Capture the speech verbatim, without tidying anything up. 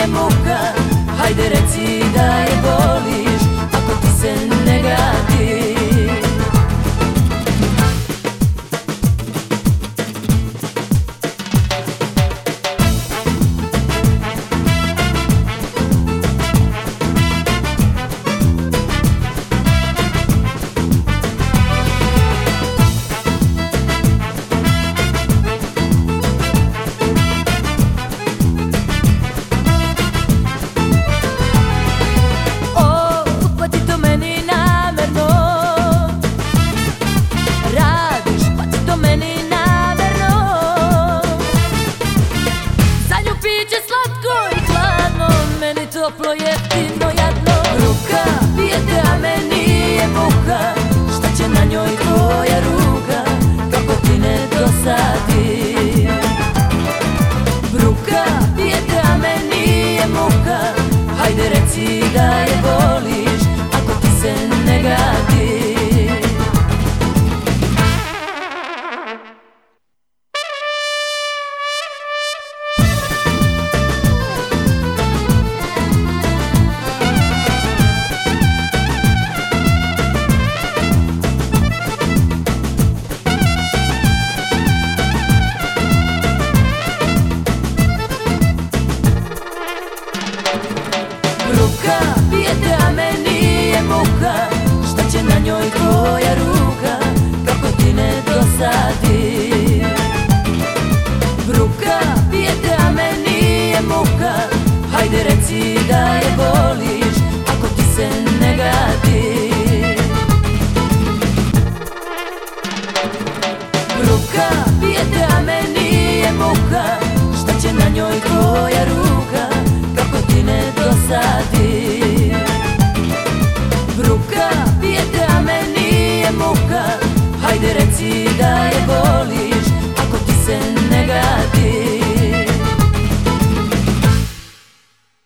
nije muka, hajde reci da je voliš, ako ti se ne gadi. Toplo, jeftino, jadno, ruka pijete, a meni je muka, šta će na njoj tvoja ruka, kako ti ne dosadi. Ruka pijete, a meni je muka, hajde reci da je voliš, ako ti se ne gadi. Ruka pijete, a meni je muka, šta će na njoj tvoja ruka, kako ti ne dosadi. Ruka pijete, a meni je muka, hajde reci da je voliš, ako ti se ne gadi. Ruka pijete, a meni je muka, šta će na njoj tvoja ruka,